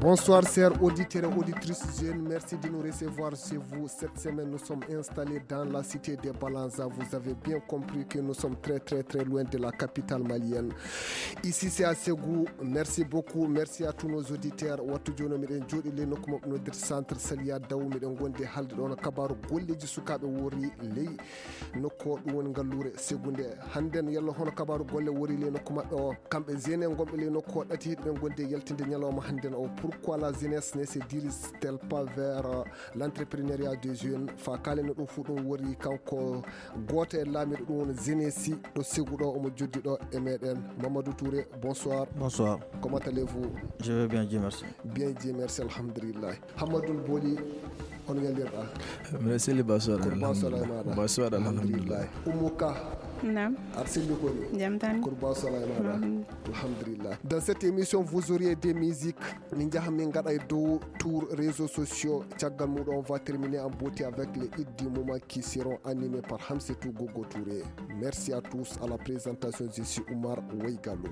Bonsoir chers auditeurs et auditrices jeunes, merci de nous recevoir chez vous. Cette semaine nous sommes installés dans la cité de Balanza. Vous avez bien compris que nous sommes très loin de la capitale malienne. Ici c'est à Ségou. Merci beaucoup, merci à tous nos auditeurs. Watu jono miɗen jooɗi nokkuma no nder centre Salia Daw miɗen gonde halde ɗon kabaru golleji sukaɓe wori ley nokko ɗum woni ngallure Ségou nde. Hannden yalla hono kabaru golle wori ley nokku maɓɓe o kamɓe zene gonɓe ley nokku o ɗati ɓe gonde yaltinde ñalawma hannden o. Pourquoi la jeunesse ne se dirige-t-elle pas vers l'entrepreneuriat des jeunes? Fa kaleno ɗum fu ɗum wori kanko goto e laamiɗo ɗum woni jeunesse ɗo Ségou ɗo omo joddi ɗo e meɗen. Mamadou Touré, bonsoir. Bonsoir. Comment allez-vous? Je vais bien, Dieu merci. Bien, Dieu merci, alhamdulillah. Hamadoul Boli, on yalirɗa. Merci le bonsoir. Bonsoir, alhamdulillah. Oumouka. Non. Arsène Koni. Jamtan. Kurba Salaimada. Alhamdulillah. Dans cette émission, vous auriez des musiques. Ninja Mingada et Do tour réseaux sociaux. Tchagal Moudou, on va terminer en beauté avec les hits du moment qui seront animés par Hamsetou Gogo Touré. Merci à tous. À la présentation, je suis Oumar Oueigalo.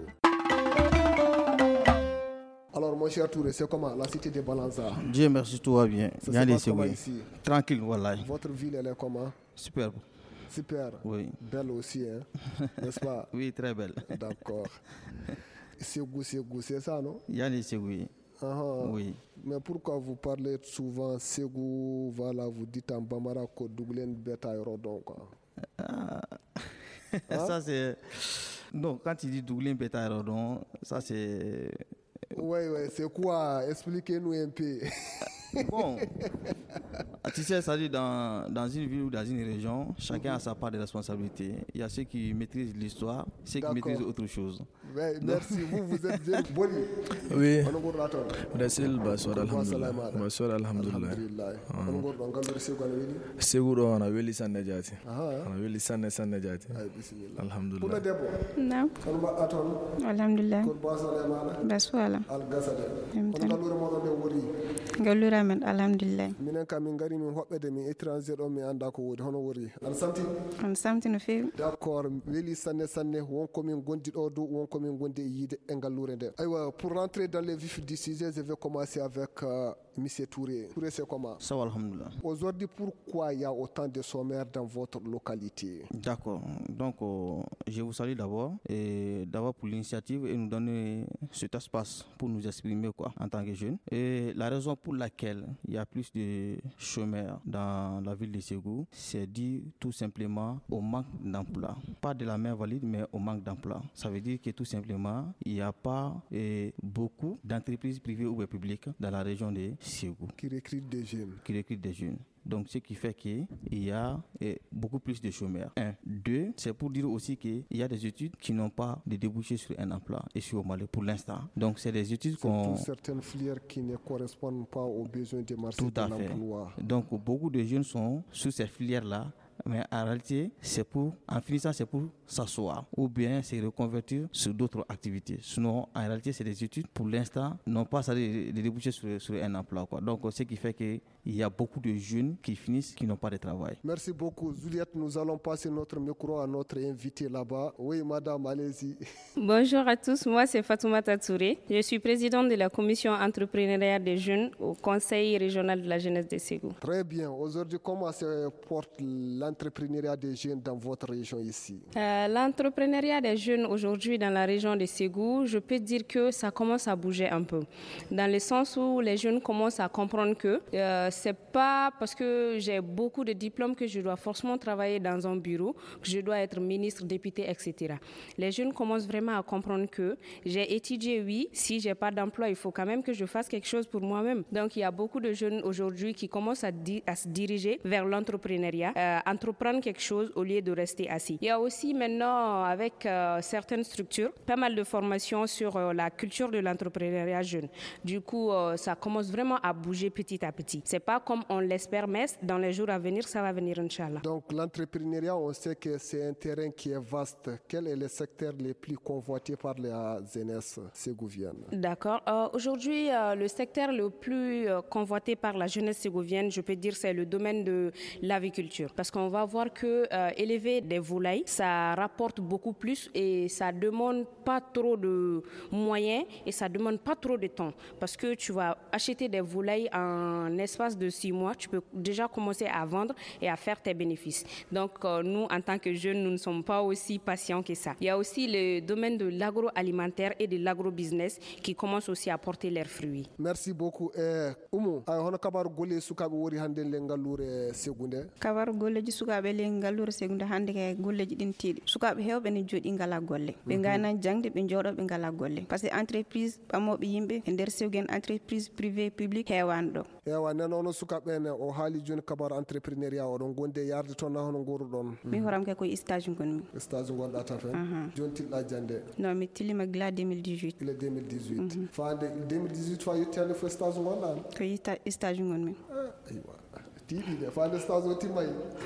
Alors, mon cher Touré, c'est comment la cité de Balanza? Dieu merci, tout va bien. Ça se passe comment ici? Tranquille, voilà. Votre ville, elle est comment? Superbe. Super. Oui. Belle aussi, hein? N'est-ce pas? Oui, très belle. D'accord. Ségou, c'est ça, non? Yanni Ségou. Oui. Mais pourquoi vous parlez souvent Ségou, voilà, vous dites en Bambara que Douglen Beta Rodon, quoi? Ça, c'est... Non, quand tu dis Douglen Beta Rodon, ça, c'est... Oui, c'est quoi? Expliquez-nous un peu. Bon, tu sais, ça dit dans une ville ou dans une région, chacun a sa part de responsabilité. Il y a ceux qui maîtrisent l'histoire, ceux qui maîtrisent autre chose. Ouais, merci, vous êtes bien. Boli. Oui. Merci le bonsoir, alhamdulillah. Bonsoir, alhamdulillah. Ségou ɗo ana weli sanne jaati. Ana weli sanne jaati. Alhamdulillah. Non. Alhamdulillah. Baswala. Galura men alhamdulillah. Minen kam min ngari min hoɓɓede min étranger ɗo mi anda ko woni hono wori. An samti no feewi. D'accord, weli sanne wonko min gondi ɗo dow wonko min gondi e yiide e ngallure nde. Aywa, pour rentrer dans les vifs du sujet, je vais commencer avec Monsieur Touré. Touré, c'est comment? Ça va, alhamdulillah. Aujourd'hui, pourquoi il y a autant de chômeurs dans votre localité? D'accord. Donc, je vous salue d'abord et d'abord pour l'initiative et nous donner cet espace pour nous exprimer en tant que jeunes. Et la raison pour laquelle il y a plus de chômeurs dans la ville de Ségou, c'est dû tout simplement au manque d'emploi. Pas de la main valide, mais au manque d'emploi. Ça veut dire que tout simplement, il n'y a pas beaucoup d'entreprises privées ou publiques dans la région de Ségou. Qui recrutent des jeunes. Donc, ce qui fait qu'il y a beaucoup plus de chômeurs. 1. 2, c'est pour dire aussi qu'il y a des études qui n'ont pas de débouchés sur un emploi ici au Mali pour l'instant. Donc, c'est des études qu'on... certaines filières qui ne correspondent pas aux besoins des marchés de l'emploi. Donc, beaucoup de jeunes sont sur ces filières-là. Mais en réalité, en finissant, c'est pour s'asseoir ou bien se reconvertir sur d'autres activités. Sinon, en réalité, c'est des études pour l'instant, n'ont pas ça de déboucher sur un emploi, quoi. Donc, ce qui fait qu'il y a beaucoup de jeunes qui finissent, qui n'ont pas de travail. Merci beaucoup. Juliette, nous allons passer notre micro à notre invité là-bas. Oui, madame, allez-y. Bonjour à tous, moi c'est Fatoumata Touré. Je suis présidente de la commission entrepreneuriat des jeunes au Conseil régional de la jeunesse de Ségou. Très bien. Aujourd'hui, comment se porte l'entrepreneuriat des jeunes dans votre région ici? L'entrepreneuriat des jeunes aujourd'hui dans la région de Ségou, je peux dire que ça commence à bouger un peu. Dans le sens où les jeunes commencent à comprendre que c'est pas parce que j'ai beaucoup de diplômes que je dois forcément travailler dans un bureau, que je dois être ministre, député, etc. Les jeunes commencent vraiment à comprendre que j'ai étudié, oui, si j'ai pas d'emploi, il faut quand même que je fasse quelque chose pour moi-même. Donc il y a beaucoup de jeunes aujourd'hui qui commencent à se diriger vers l'entrepreneuriat, entreprendre quelque chose au lieu de rester assis. Il y a aussi maintenant avec certaines structures pas mal de formations sur la culture de l'entrepreneuriat jeune. Du coup, ça commence vraiment à bouger petit à petit. C'est pas comme on l'espère, mais dans les jours à venir, ça va venir, Inch'Allah. Donc l'entrepreneuriat, on sait que c'est un terrain qui est vaste. Quel est le secteur le plus convoité par la jeunesse ségouvienne? D'accord. Aujourd'hui, le secteur le plus convoité par la jeunesse ségouvienne, je peux dire, c'est le domaine de l'aviculture. Parce qu'on va voir que élever des volailles, ça rapporte beaucoup plus et ça demande pas trop de moyens et ça demande pas trop de temps. Parce que tu vas acheter des volailles en espace de 6 mois, tu peux déjà commencer à vendre et à faire tes bénéfices. Donc nous, en tant que jeunes, nous ne sommes pas aussi patients que ça. Il y a aussi le domaine de l'agroalimentaire et de l'agrobusiness qui commence aussi à porter leurs fruits. Merci beaucoup. Oumou, on a kabar gole sukabe wori hande le ngaloure segunde. Kabar gole ji sukabe le ngaloure segunde hande ke gole ji din tiidi. Sukabe hewbe ne jodi ngala golle. Be ngana jangde be jodo be ngala golle. Parce que entreprise pamobe yimbe e der sewgen entreprise privé public hewan do. Ewa nan ono sukabe ne o haali joni kabar entrepreneuriat o don gonde yarde ton na hono ngoro don. Mi horam ke ko stage ngonmi. Stage gonda ta fen. Joni tilda jande. Non mi tilima gla 2018. Le 2018. Faande 2018 fa yettane fo stage gonda. Ko yita stage ngonmi. Aywa. Tiɗiɗe faande stage o timmay.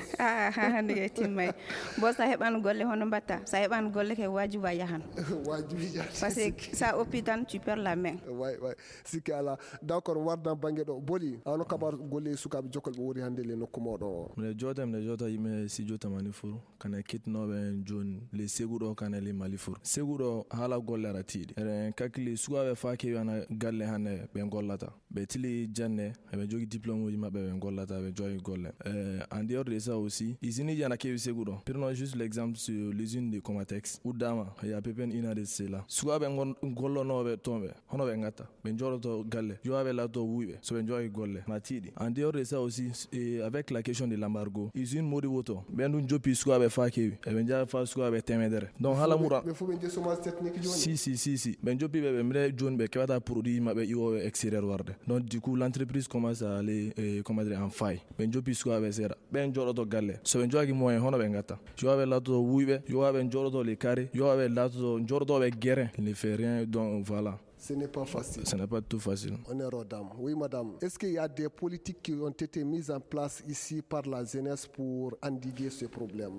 Hande ke timmay. Bo sa heɓan golle hono mbatta. Sa heɓan golle ke wajiba yahan. Wajibi yahan. Parce que ça hôpital tu perds la main. Ouais. Sikki ala. D'accord wardan bangue ɗo boli ano kabar golle sukaɓe jokkolɓe wori hande le nokku moɗo. Mine jota yimɓe si jotamani furu kana kettinoɓe joni le seguɗo kana le mali furu seguɗo haala gollera tiiɗi eɗen kakkili sukaɓe fa kewi ana galle hande ɓe gollata ɓe tili janne eɓe jogui diplôme uji mabɓe ɓe gollata ɓe joyi golle en dehors de ça aussi usine ji ana kewi seguɗo prenons juste l'exemple sur l'usine de Comatex uddama ya pepen ina de cela sukaɓe gollonoɓe toon ɓe hono ɓe gatta ɓe joɗoto galle jowaɓe latto wuyɓe so ɓe joyi golle ma tiiɗi en dehors de ça aussi avec la question de l'embargo usine modi woto ɓen ɗum joppi sukaɓe fa kewi eɓe jaa fa sukaɓe temedere donc hala mura ɓe fof ɓe je chômage technique joni si ɓe joppi ɓe mbiɗa joni ɓe keɓata produit maɓɓe iwoɓe extérieur warde donc du coup l'entreprise commence à aller comment dire en faille ɓe joppi sukaɓe seeɗa ɓen joɗoto galle so ɓe jogi moyen hono ɓe gatta yowaɓe latoto wuyɓe yowaɓe joɗoto les carrés yowaɓe latoto joɗotoɓe guérin il ne fait rien donc voilà. Ce n'est pas facile. Ce n'est pas tout facile. Honneur aux dames. Oui, madame. Est-ce qu'il y a des politiques qui ont été mises en place ici par la jeunesse pour endiguer ce problème?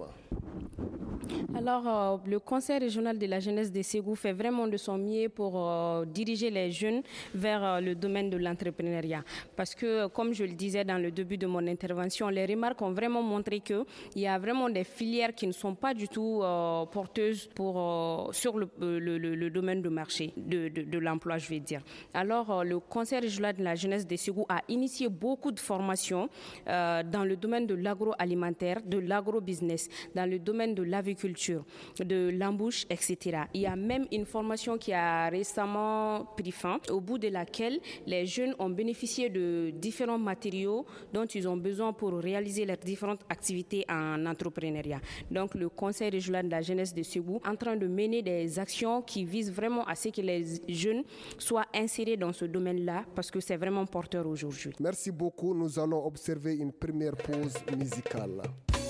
Alors, le Conseil régional de la jeunesse de Ségou fait vraiment de son mieux pour diriger les jeunes vers le domaine de l'entrepreneuriat. Parce que, comme je le disais dans le début de mon intervention, les remarques ont vraiment montré qu'il y a vraiment des filières qui ne sont pas du tout porteuses sur le domaine du marché, de l'emploi, je vais dire. Alors, le Conseil régional de la jeunesse de Ségou a initié beaucoup de formations dans le domaine de l'agroalimentaire, de l'agrobusiness, dans le domaine de l'aviculture, de l'embauche, etc. Il y a même une formation qui a récemment pris fin, au bout de laquelle les jeunes ont bénéficié de différents matériaux dont ils ont besoin pour réaliser leurs différentes activités en entrepreneuriat. Donc, le Conseil régional de la jeunesse de Ségou est en train de mener des actions qui visent vraiment à ce que les jeunes soient insérés dans ce domaine-là parce que c'est vraiment porteur aujourd'hui. Merci beaucoup. Nous allons observer une première pause musicale.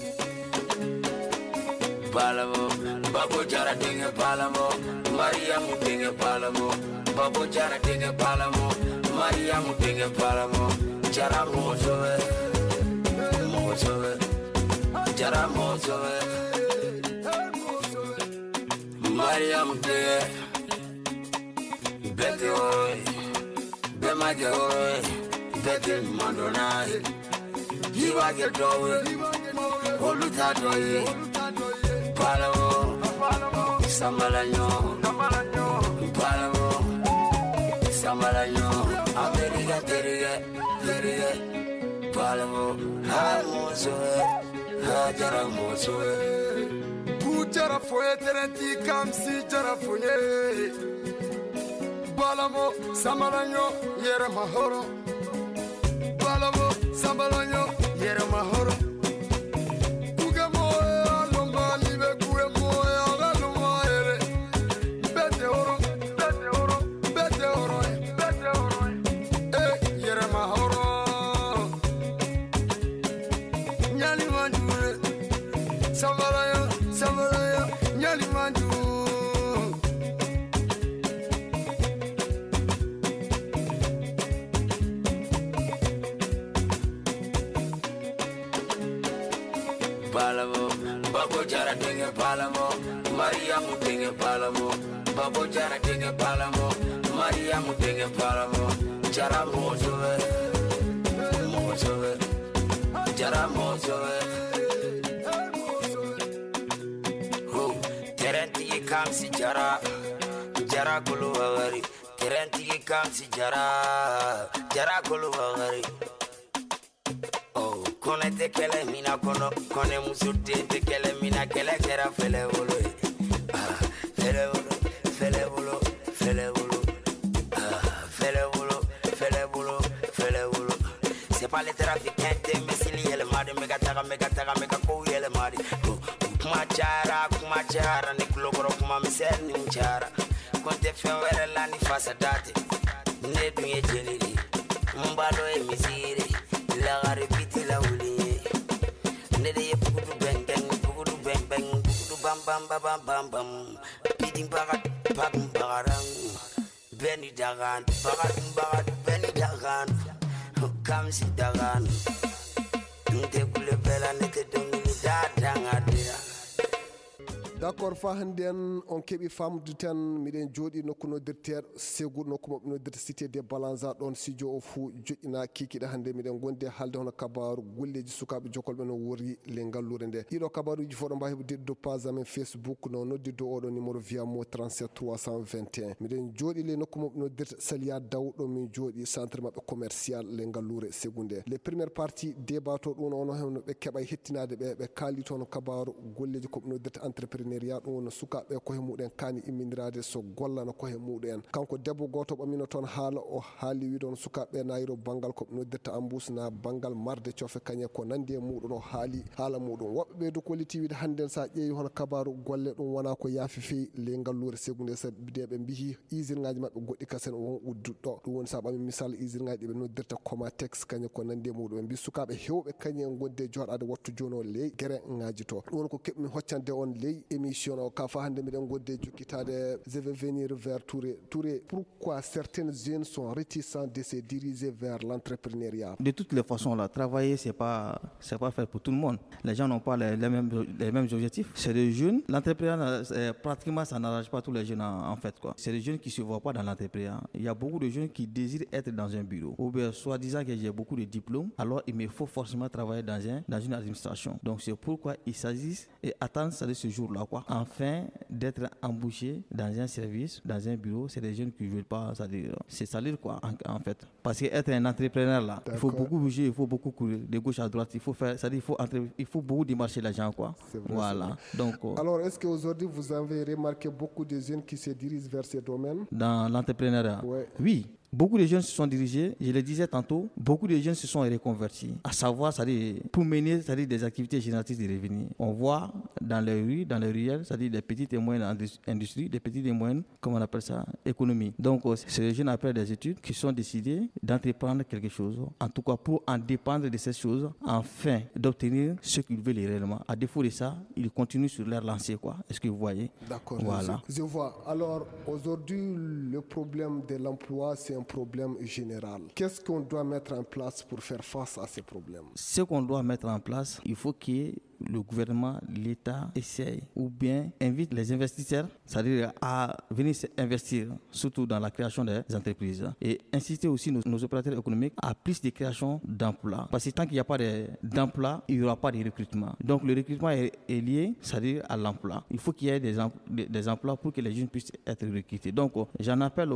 Palamo, Babo Jara Dinga Palamo, Maria Mutinga Palamo, Babo Jara Dinga Palamo, Maria Mutinga Palamo, Jara Mozoe, Jara Mozoe, Maria Mutinga, Betty Oi, Bemaja Oi, Betty Mandonai, Hiwaga Doe, Oluta Doe. Palamo, Samalanyo, Palamo, Samalanyo, America, Teriga, Palamo, Hamozoe, Hajaramozoe. Bujara foye terenti kamsi jara foye. Palamo, Samalanyo, Yera Mahoro. Palamo, Samalanyo, Yera Mahoro. palamo, Babo Jara dinge palamo, Mariamu dinge palamo, Babo Jara dinge palamo, Mariamu dinge palamo, Jara mozove, Jara mozove. Terenti kamsi Jara, Jara kulu wagari. Terenti kamsi Jara, Jara kulu wagari. Oh, kone te kele mina kono, kone musuti te kele mina kele kera fele wolo. Ah, fele wolo, fele wolo, fele wolo. Ah, fele wolo, fele wolo, fele wolo. C'est pas les trafiquants, mais c'est les mari, mega ko yele mari. Kuma chara, ni kulokoro kuma misel ni mchara. Konte fewere la ni fasa date. Ne dunye jeliri, mbalo e mizire. La garibiti la uliye. Ne de ye pukudu bang bang, pukudu bam bam. Bidim bagat, bagum bagarang. Beni dagan, bagat, beni dagan. Kam si dagan. Nte kule bela nete dongini dadanga dira. D'accord fa handen on keɓi famde tan miɗen jooɗi nokku noddirteɗo Ségou nokku moɓe noddirta cité des Balanza ɗon studio o fuu joƴƴina kikiɗa hande miɗen gondi haalde hono kabaru golleji sukaɓe jokolɓe no wori le ngallure nde ɗiɗo kabaruji fof ɗo mbawi heɓde do page amen Facebook no noddirde oɗo numéro via mo 37 321 miɗen jooɗi le nokku moɓe noddirta Salia Daw ɗo min jooɗi centre mabɓe commercial le ngallure Ségou nde les première partie débat to ɗum ono hewno ɓe keeɓa hettinade ɓe kaali toon kabaru golleji koɓe noddirta entrepreneur ɗum woni sukaɓe koye muɗen kani imminirade so gollana koye muɗen kanko debbo goto ɓamino toon haala o haali wi ɗon sukaɓe nayiro banggal koɓe noddirta embouche na banggal marde cofe kañe ko nandi e muɗum o haali haala muɗum woɓɓe ɓeydo kolliti wiide hannden sa ƴeewi hono kabaru golle ɗum wona ko yaafi fewi le ngallure Ségou nde sabi de ɓe mbihi usine ngaji mabɓe goɗɗi kasen won udduɗɗo ɗum woni sa ɓami misal usine ngaji ɗiɓe noddirta Comatex kañe ko nandi e muɗum ɓe mbi sukaɓe hewɓe kañe gonde joɗade wattu joni o ley guéré ngaji to ɗum woni ko keɓmi hoccande on ley émission o ka fa hande miɗen godde jokkitade je vais venir vers Touré pourquoi certaines jeunes sont réticents de se diriger vers l'entrepreneuriat? De toutes les façons là, travailler c'est pas fait pour tout le monde. Les gens n'ont pas les mêmes objectifs. C'est des jeunes, l'entrepreneuriat pratiquement ça n'arrange pas tous les jeunes en fait quoi. C'est des jeunes qui se voient pas dans l'entrepreneuriat. Il y a beaucoup de jeunes qui désirent être dans un bureau ou bien soit disant que j'ai beaucoup de diplômes, alors il me faut forcément travailler dans une administration. Donc c'est pourquoi il s'agit et attendre ça de ce jour-là quoi. Afin d'être embauché dans un service, dans un bureau, c'est des jeunes qui ne veulent pas, c'est salir quoi en fait. Parce qu'être un entrepreneur là, il faut beaucoup bouger, il faut beaucoup courir de gauche à droite, il faut faire, il faut beaucoup démarcher les gens quoi. Vrai, voilà. Donc. Alors est-ce qu'aujourd'hui vous avez remarqué beaucoup de jeunes qui se dirigent vers ces domaines? Dans l'entrepreneuriat. Ouais. Oui. Beaucoup de jeunes se sont dirigés, je le disais tantôt, beaucoup de jeunes se sont reconvertis, à savoir, c'est-à-dire, pour mener des activités génératrices de revenus. On voit dans les rues, dans les ruelles, c'est-à-dire des petites et moyennes industries, des petites et moyennes, comment on appelle ça, économie. Donc, c'est les jeunes après des études qui sont décidés d'entreprendre quelque chose, en tout cas pour en dépendre de ces choses, afin d'obtenir ce qu'ils veulent réellement. À défaut de ça, ils continuent sur leur lancée, quoi. Est-ce que vous voyez? D'accord, voilà. Je vois. Alors, aujourd'hui, le problème de l'emploi, c'est un problème général. Qu'est-ce qu'on doit mettre en place pour faire face à ces problèmes? Ce qu'on doit mettre en place, il faut que le gouvernement, l'État essaye ou bien invite les investisseurs, c'est-à-dire à venir investir, surtout dans la création des entreprises, et inciter aussi nos opérateurs économiques à plus de création d'emplois. Parce que tant qu'il n'y a pas d'emploi, il n'y aura pas de recrutement. Donc le recrutement est lié, c'est-à-dire à l'emploi. Il faut qu'il y ait des emplois pour que les jeunes puissent être recrutés. Donc j'en appelle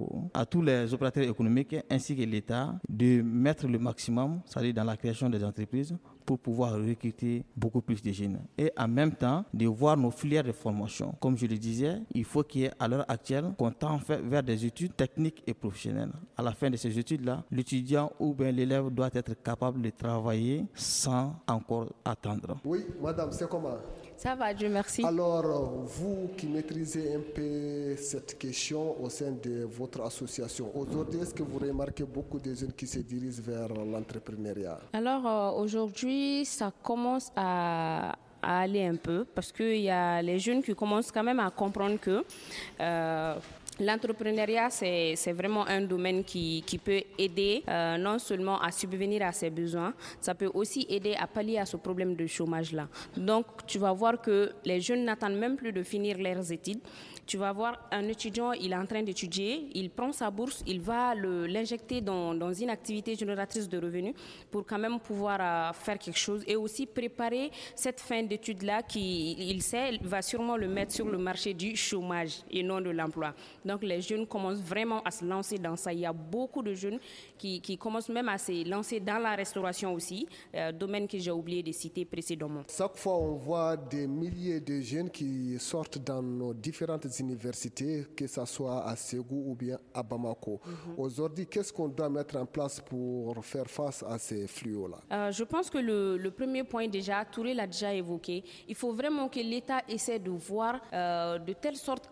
à tous les opérateurs économiques ainsi que l'État de mettre le maximum, c'est-à-dire dans la création des entreprises, pour pouvoir recruter beaucoup plus de jeunes. Et en même temps, de voir nos filières de formation. Comme je le disais, il faut qu'il y ait à l'heure actuelle qu'on tend vers des études techniques et professionnelles. À la fin de ces études-là, l'étudiant ou bien l'élève doit être capable de travailler sans encore attendre. Oui, madame, c'est comment? Ça va, Dieu merci. Alors, vous qui maîtrisez un peu cette question au sein de votre association, aujourd'hui, est-ce que vous remarquez beaucoup de jeunes qui se dirigent vers l'entrepreneuriat? Alors, aujourd'hui, ça commence à aller un peu parce qu'il y a les jeunes qui commencent quand même à comprendre que L'entrepreneuriat, c'est vraiment un domaine qui peut aider non seulement à subvenir à ses besoins, ça peut aussi aider à pallier à ce problème de chômage-là. Donc, tu vas voir que les jeunes n'attendent même plus de finir leurs études. Tu vas voir un étudiant, il est en train d'étudier, il prend sa bourse, il va l'injecter dans une activité génératrice de revenus pour quand même pouvoir faire quelque chose et aussi préparer cette fin d'études-là qui, il sait, va sûrement le mettre sur le marché du chômage et non de l'emploi. Donc les jeunes commencent vraiment à se lancer dans ça. Il y a beaucoup de jeunes qui commencent même à se lancer dans la restauration aussi, domaine que j'ai oublié de citer précédemment. Chaque fois, on voit des milliers de jeunes qui sortent dans nos différentes universités, que ce soit à Ségou ou bien à Bamako. Aujourd'hui, qu'est-ce qu'on doit mettre en place pour faire face à ces fléaux-là? Je pense que le premier point déjà, Touré l'a déjà évoqué, il faut vraiment que l'État essaie de voir de telle sorte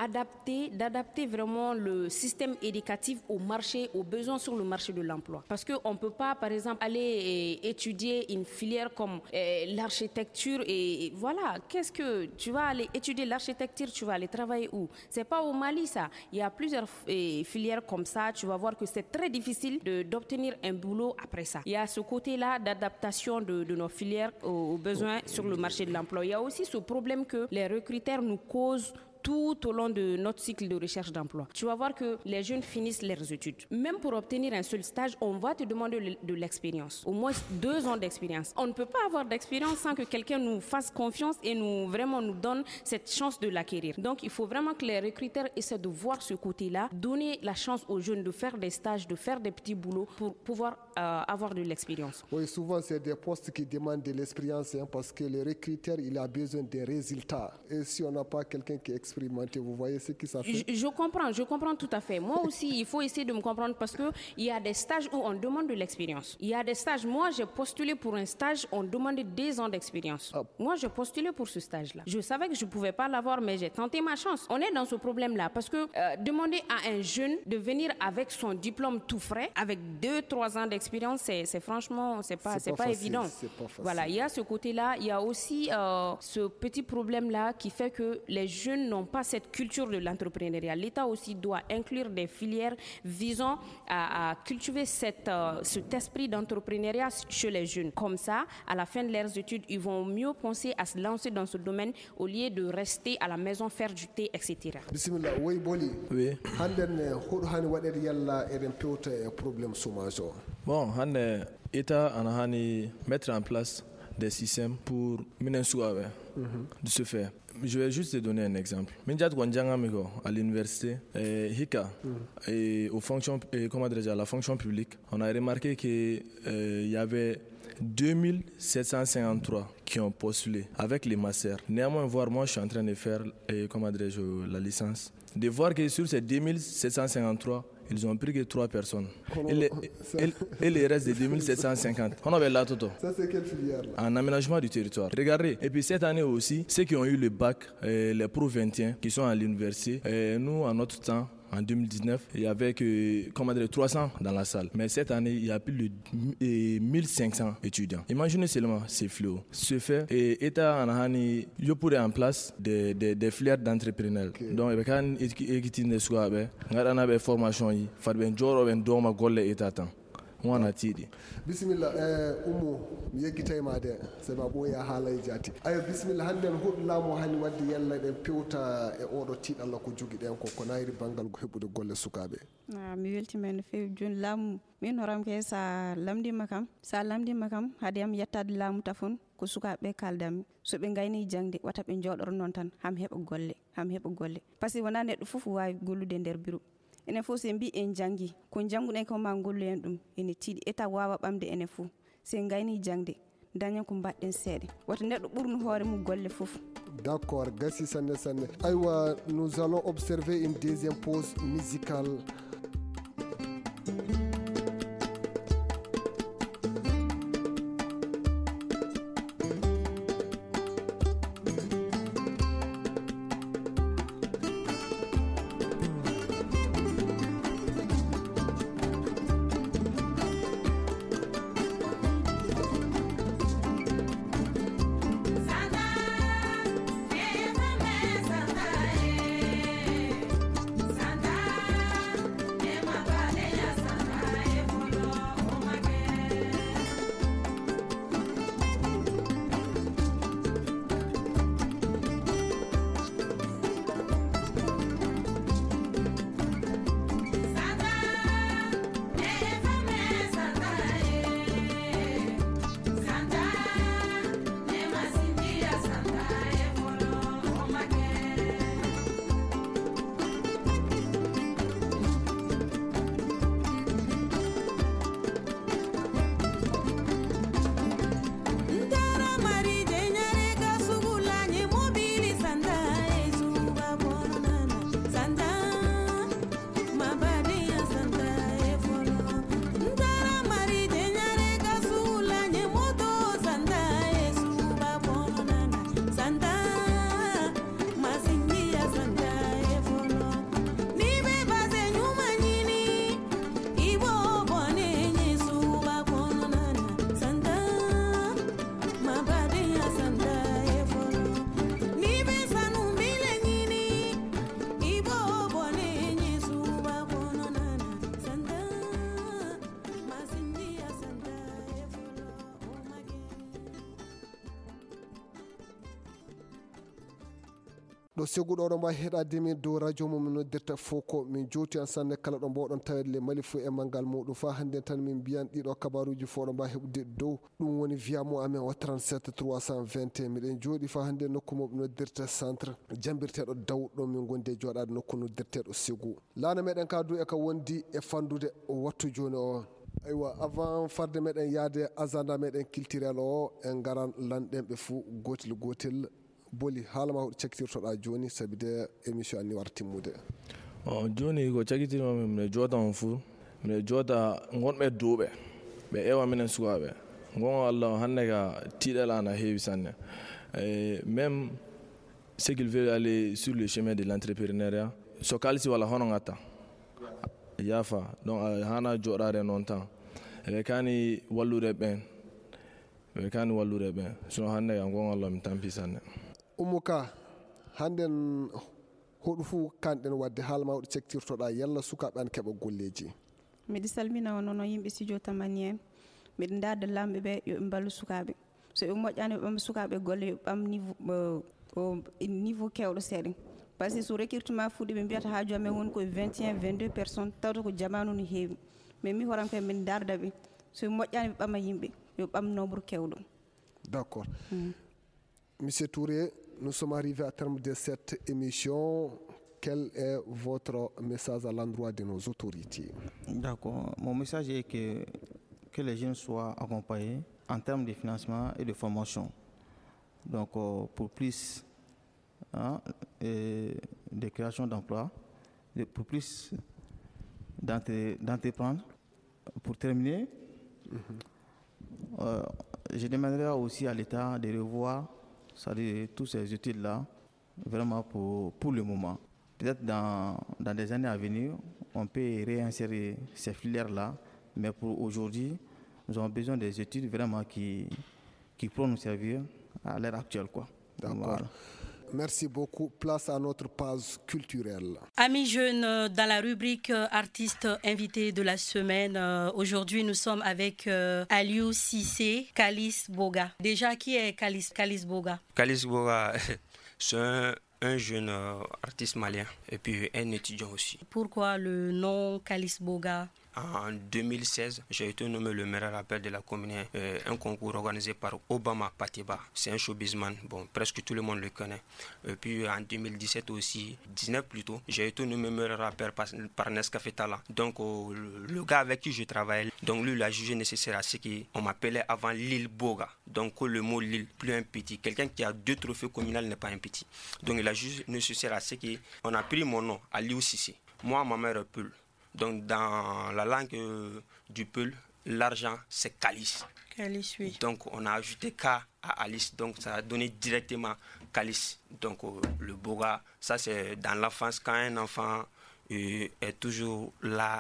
d'adapter vraiment le système éducatif au marché, aux besoins sur le marché de l'emploi. Parce qu'on ne peut pas, par exemple, aller étudier une filière comme l'architecture et voilà, qu'est-ce que tu vas aller étudier l'architecture, tu vas aller travailler où? C'est pas au Mali ça. Il y a plusieurs filières comme ça. Tu vas voir que c'est très difficile d'obtenir un boulot après ça. Il y a ce côté-là d'adaptation de nos filières aux besoins sur le marché de l'emploi. Il y a aussi ce problème que les recruteurs nous causent tout au long de notre cycle de recherche d'emploi. Tu vas voir que les jeunes finissent leurs études. Même pour obtenir un seul stage, on va te demander de l'expérience. Au moins 2 ans d'expérience. On ne peut pas avoir d'expérience sans que quelqu'un nous fasse confiance et nous donne cette chance de l'acquérir. Donc, il faut vraiment que les recruteurs essaient de voir ce côté-là, donner la chance aux jeunes de faire des stages, de faire des petits boulots pour pouvoir avoir de l'expérience. Oui, souvent, c'est des postes qui demandent de l'expérience parce que le recruteur, il a besoin des résultats. Et si on n'a pas quelqu'un qui est expérimenté, vous voyez ce que ça fait? Je comprends tout à fait. Moi aussi, il faut essayer de me comprendre parce qu'il y a des stages où on demande de l'expérience. Il y a des stages, moi j'ai postulé pour un stage, on demandait 2 ans d'expérience. Moi j'ai postulé pour ce stage-là. Je savais que je ne pouvais pas l'avoir, mais j'ai tenté ma chance. On est dans ce problème-là parce que demander à un jeune de venir avec son diplôme tout frais, avec 2-3 ans d'expérience, c'est franchement, c'est pas évident. C'est pas facile. Voilà, il y a ce côté-là, il y a aussi ce petit problème-là qui fait que les jeunes n'ont pas cette culture de l'entrepreneuriat. L'État aussi doit inclure des filières visant à cultiver cet esprit d'entrepreneuriat chez les jeunes. Comme ça, à la fin de leurs études, ils vont mieux penser à se lancer dans ce domaine au lieu de rester à la maison, faire du thé, etc. Bismillah, oui, Boli. Oui. Bon, l'État a mettre en place des systèmes pour de ce fait. Je vais juste te donner un exemple. À l'université, HICA, et à la fonction publique, on a remarqué qu'il y avait 2753 qui ont postulé avec les masters. Néanmoins, moi, je suis en train de faire la licence. De voir que sur ces 2753, ils ont pris que 3 personnes. Et les restes de 2750. On avait là tout. Ça, c'est quelle filière là? En aménagement du territoire. Regardez. Et puis cette année aussi, ceux qui ont eu le bac, les Pro 21, qui sont à l'université, nous, en notre temps, en 2019, il y avait que 300 dans la salle. Mais cette année, il y a plus de 1500 étudiants. Imaginez seulement ces fléaux. Ce fait, l'État a mis en place des filières d'entrepreneurs. Donc, il y a des formations, il faut que l'État wana tidi bismillah umu yegitayma de sema boya halay jati ayo bismillah handen hudlamo hani waddi yalla den pewta e odo tidalla ko jogi den ko nayri bangal go hebude golle sukabe mi weltima no fewi joni laamu min horam ke sa lamdi makam hade am yettade laamu tafon ko sukabe kaldam so be ngayni jangde wata be jodor non tan ham heba golle parce que wona neddo fofu wawi gollude der bureau ene fo se mbi en jangi ko janguɗen ko ma gollu en ɗum ene tiiɗi état wawa ɓamde ene fo se gayni jangde dañen ko mbaɗɗen seeɗa wata neɗɗo ɓurno hoore mum golle fof. D'accord, gassi sanne aywa, nous allons observer une deuxième pause musicale. Santa ɗo seguɗo ɗo mba heɗadimi dow radio mum noddirta fof ko min joti ensanne kala ɗo mbawɗon tawedle mali fo e manggal muɗum fa hannde tan min mbiyan ɗiɗo kabaruji fo ɗo mba heɓde dow ɗum woni wiyamo amen o 37 321 miɗen jooɗi fa hannde nokku moɓe noddirta centre jambirteɗo dawɗo min gondi e joɗade nokku noddirteɗo Ségou. Lana meɗen ka du e ka wondi e fandude wattu joni o. Aywa avant farde meɗen yaade agenda meɗen culturel o en garan lanɗen ɓe fou gotel gotel. Boli haalama ko cakkitirtoɗa joni sabi de émission anni war timmude. Joni ko cakkitirma mine jooɗa on fuu mine jooɗa gonɓe duuɓe ɓe ewa minen sukaɓe gon Allah hannde ka tiiɗal an a heewi sanne. Même ce qu'il veut aller sur le chemin de l'entrepreneuriat so kalisi walla hono gatta yafa donc hana joɗade noon tan eɓe kani wallude ɓen sinon hannde ka gon Allah mi tampi sanne. Umuka hannden hoɗo fuu kanɗen wadde haala ma hoɗo cektirtoɗa yalla sukaɓe an keɓa golleji. Miɗo salmina on noon yimɓe studio tamani en miɗo darda lamɓe ɓe yoɓe mballu sukaɓe so ɓe moƴƴani ɓe ɓama sukaɓe golle yoɓe ɓam niveau kewɗo seeɗa par ce que so recrutement fuuɗi ɓe mbiyata ha jomumen woni koye 21 22 personnes tawta ko jamanu no heewi mais mi horam koye min darda ɓe so ɓe moƴƴani ɓe ɓama yimɓe yo ɓam nombre kewɗo. D'accord. Monsieur Touré, nous sommes arrivés à terme de cette émission. Quel est votre message à l'endroit de nos autorités? D'accord. Mon message est que les jeunes soient accompagnés en termes de financement et de formation. Donc, pour plus de création d'emplois, pour plus d'entreprendre. Pour terminer, je demanderai aussi à l'État de revoir tous ces études-là, vraiment pour le moment. Peut-être dans des années à venir, on peut réinsérer ces filières-là, mais pour aujourd'hui, nous avons besoin des études vraiment qui pourront nous servir à l'heure actuelle, quoi. D'accord. Voilà. Merci beaucoup. Place à notre page culturelle. Amis jeunes, dans la rubrique artistes invités de la semaine, aujourd'hui nous sommes avec Aliou Cissé, Kalis Boga. Déjà, qui est Kalis Boga? Kalis Boga, c'est un jeune artiste malien et puis un étudiant aussi. Pourquoi le nom Kalis Boga? En 2016, j'ai été nommé le meilleur rappeur de la commune, un concours organisé par Obama Patiba. C'est un showbizman, bon, presque tout le monde le connaît. Et puis en 2017 aussi, 19 plutôt, j'ai été nommé meilleur rappeur par Nescafé Tala. Donc le gars avec qui je travaille, donc lui il a jugé nécessaire à ce qu'on m'appelait avant Lil Boga. Donc le mot Lil, plus un petit. Quelqu'un qui a 2 trophées communaux n'est pas un petit. Donc il a jugé nécessaire à ce qu'on a pris mon nom, Aliou Cissé. Moi, ma mère est Peul. Donc, dans la langue du Peul, l'argent, c'est Kalis. Kalis, oui. Donc, on a ajouté K à Alice. Donc, ça a donné directement Kalis. Donc, le Boga, ça, c'est dans l'enfance, quand un enfant est toujours là.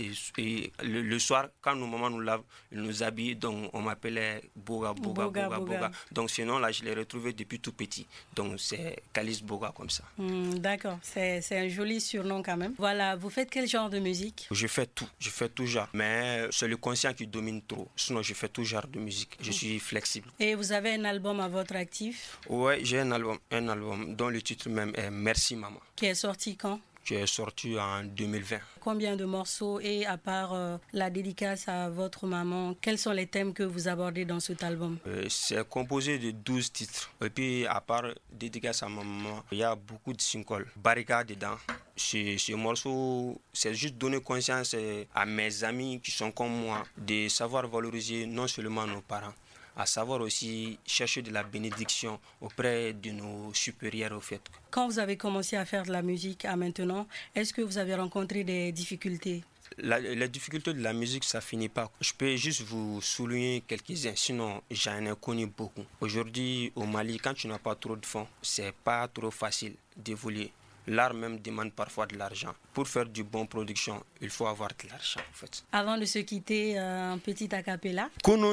Le soir, quand nos mamans nous lavent, ils nous habillent, donc on m'appelait Boga. Donc ce nom-là, je l'ai retrouvé depuis tout petit. Donc c'est Kalis Boga comme ça. D'accord, c'est un joli surnom quand même. Voilà, vous faites quel genre de musique? Je fais tout genre. Mais c'est le conscient qui domine trop. Sinon, je fais tout genre de musique. Je suis flexible. Et vous avez un album à votre actif? Oui, j'ai un album dont le titre même est Merci Maman. Qui est sorti quand? Qui est sorti en 2020. Combien de morceaux et à part la dédicace à votre maman, quels sont les thèmes que vous abordez dans cet album? C'est composé de 12 titres. Et puis à part dédicace à ma maman, il y a beaucoup de singles. Barricade dedans. Ce morceau, c'est juste donner conscience à mes amis qui sont comme moi de savoir valoriser non seulement nos parents, à savoir aussi chercher de la bénédiction auprès de nos supérieurs au fait. Quand vous avez commencé à faire de la musique à maintenant, est-ce que vous avez rencontré des difficultés? Les difficultés de la musique, ça finit pas. Je peux juste vous souligner quelques-uns, sinon j'en ai connu beaucoup. Aujourd'hui, au Mali, quand tu n'as pas trop de fonds, c'est pas trop facile d'évoluer. L'art même demande parfois de l'argent. Pour faire du bon production, il faut avoir de l'argent en fait. Avant de se quitter, un petit acapella.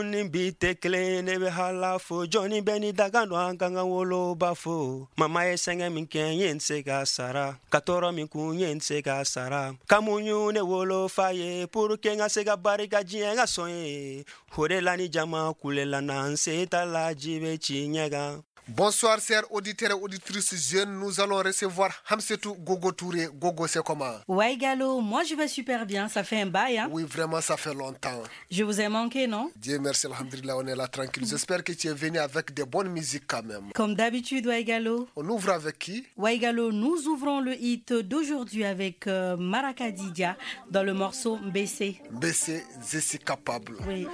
Mama esenga minken sega sara. Katoro minku sega sara. Kamunyu ne wolo faye. Pour kenga sega barika jienga soye. Hore lani jama kulela nanse tala jive chinyega. Bonsoir, chers auditeurs et auditrices jeunes. Nous allons recevoir Hamsetou Gogo Touré. Gogo, c'est comment? Ouais, Gallo, moi je vais super bien. Ça fait un bail, hein? Oui, vraiment, ça fait longtemps. Je vous ai manqué, non? Dieu merci, alhamdulillah, on est là tranquille. J'espère que tu es venu avec de bonnes musiques quand même. Comme d'habitude, ouais, Gallo. On ouvre avec qui? Ouais, Gallo, nous ouvrons le hit d'aujourd'hui avec Maraka Didia dans le morceau Mbessé. Mbessé, je suis capable. Oui.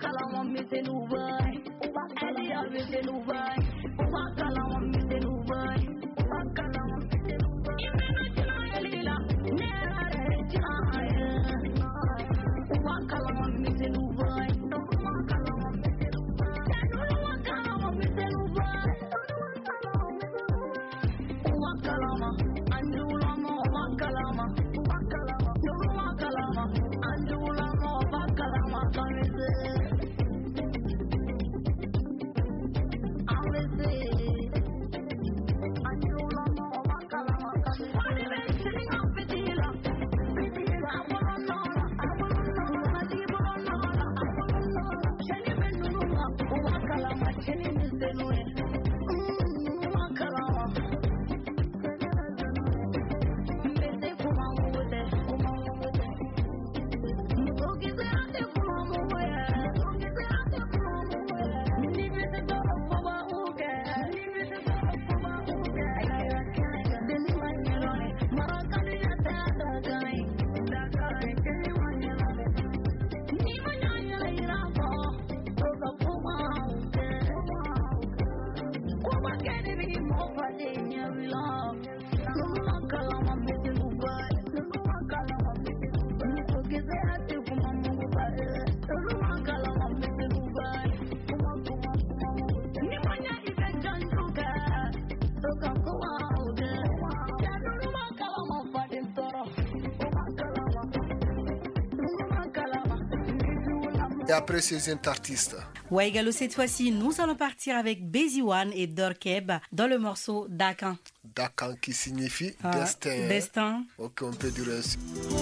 Et après ces artistes. Ouais, Gallo, cette fois-ci, nous allons partir avec Bézi One et Dorkeb dans le morceau Dakan. Dakan qui signifie destin. Destin. Ok, on peut dire ainsi.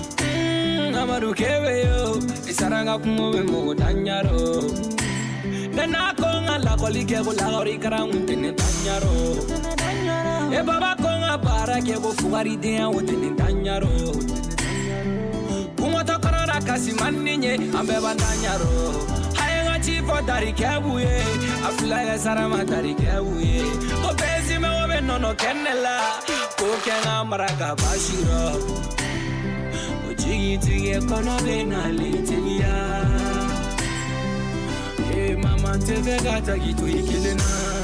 Amadou Kebeyo, Isaranga Kumobe Danyaro. Nena Konga la Kolikego Lauri Karamutene Danyaro. E Baba Konga Para Kego Fugari Dea Utene Danyaro. Kumoto Korora Kasimaninye, Ambeba Danyaro. Hayenga Chifo Darikebuye, Afulaya Sarama Darikebuye. Obezi Mewe Nono Kenela, Kokenga Maraka Bashiro. Tiggy kono bena litiya. Mama teve gata gitu ikilena.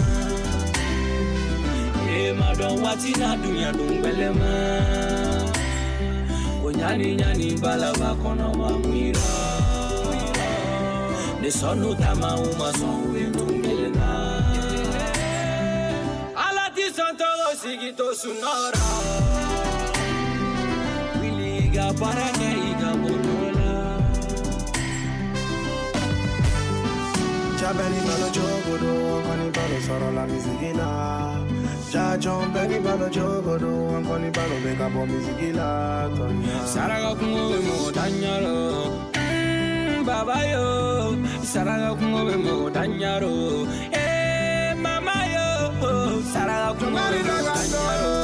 Madon watina dunya dumbelema. Nyani balaba kono mamira. Ne sonu tama uma sonwe dumbelena. Ala ti santo sigito sunora. Para que iga bonola. Jabeni balo jogodo, ankoni balo soro la mizigila. Jajon beni balo jogodo, ankoni balo beka bo mizigila. Saraga kungo mo danyaro, baba yo. Saraga kungo mo danyaro, mama yo. Saraga kungo mo danyaro.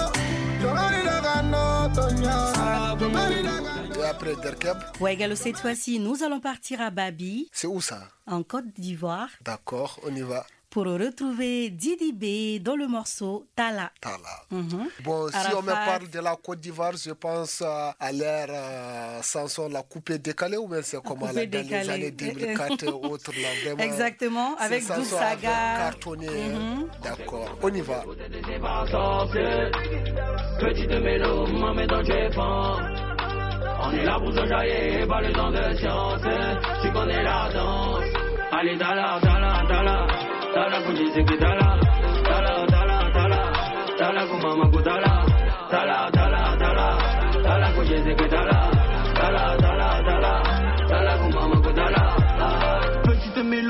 Et après Derkeb. Ouais, Gallo, cette fois-ci, nous allons partir à Babi. C'est où ça? En Côte d'Ivoire. D'accord, on y va. Pour retrouver Didi B dans le morceau Tala. Tala. Bon, si on me parle de la Côte d'Ivoire, je pense à l'ère Samson, la coupée décalée, ou bien c'est comment là, dans les années 2004 et autres là, vraiment. Exactement, avec Doug Saga. Cartonné. D'accord, on y va. Petite mélo, maman dans tes pans. On est là pour se jaillir, pas les gens de science. Tu connais la danse. Allez, dala, dala, dala. Dala, vous dites que dala. Dala, dala, dala. Dala, vous maman, vous dala. Dala, dala, dala. Dala, vous dites que dala. Dala, dala, dala. Dala, vous maman, vous dala. Petite mélo, je suis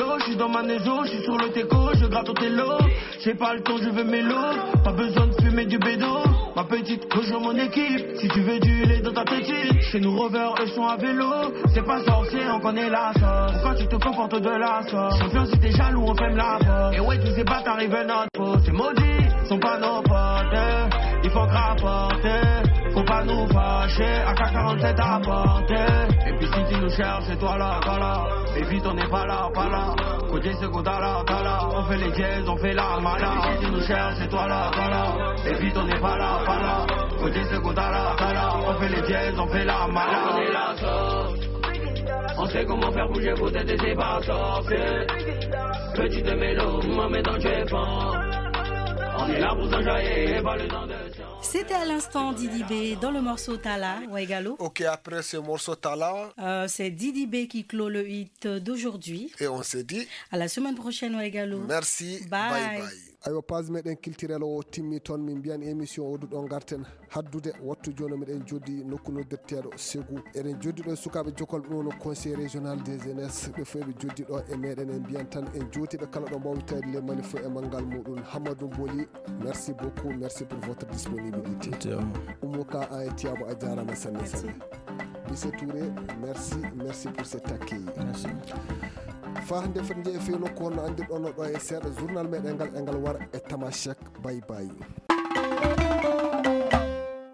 dans ma maison, je suis sur le teco, je gratte au télo. J'ai pas le temps, je veux mélo. Pas besoin de fumer du bédo. Ma petite, rejoins mon équipe. Si tu veux du lait dans ta petite. Chez nous rovers, eux sont à vélo. C'est pas sorcier, on connaît la sauce. Pourquoi tu te comportes de la sauce? Champion, si t'es jaloux, on ferme la porte. Et ouais, tous ces bâtards arrivent à notre peau. C'est maudit, sont pas nos potes. Il faut que rapporter. Faut pas nous fâcher, AK-47 à porter. Et puis si tu nous cherches, c'est toi là, et vite on n'est pas là, côté secondaire là, on fait les jazz, on fait la mala. Et puis si tu nous cherches, c'est toi là, et vite on n'est pas là, côté secondaire là, on fait les jazz, on fait la mala. On est la sauce, on sait comment faire bouger vos têtes et c'est pas sorcier. Petite mélo, maman dans le fond. On est là pour s'enjailler et pas le temps de... C'était à l'instant Didi B dans le morceau Tala, Waigalo. Ok, après ce morceau Tala, c'est Didi B qui clôt le hit d'aujourd'hui. Et on se dit à la semaine prochaine, Waigalo. Merci, bye bye. Ayo pas meɗen kiltirel o timmi toon min mbiyan émission o ɗuɗon garten haddude wattu joni meɗen joddi nokku noddirteɗo Ségou eɗen joddi ɗo sukaɓe jokolɓe ɗo no conseil régional des jeunesse ɓe fof ɓe joddi ɗo e meɗen en mbiyan tan en jotiɓe kala ɗo mbawtade le manifo e mangal muɗum Hamadou Boli merci beaucoup, merci pour votre disponibilité. Oumouka a et Tiabo a jarama sanne sanne. Monsieur Touré, merci pour cet accueil. Merci. Fahande fat jeefe nokku wonno andirɗon ɗo e seeɗa journal meɗen ngal e ngal wara e Tamashek bye bye.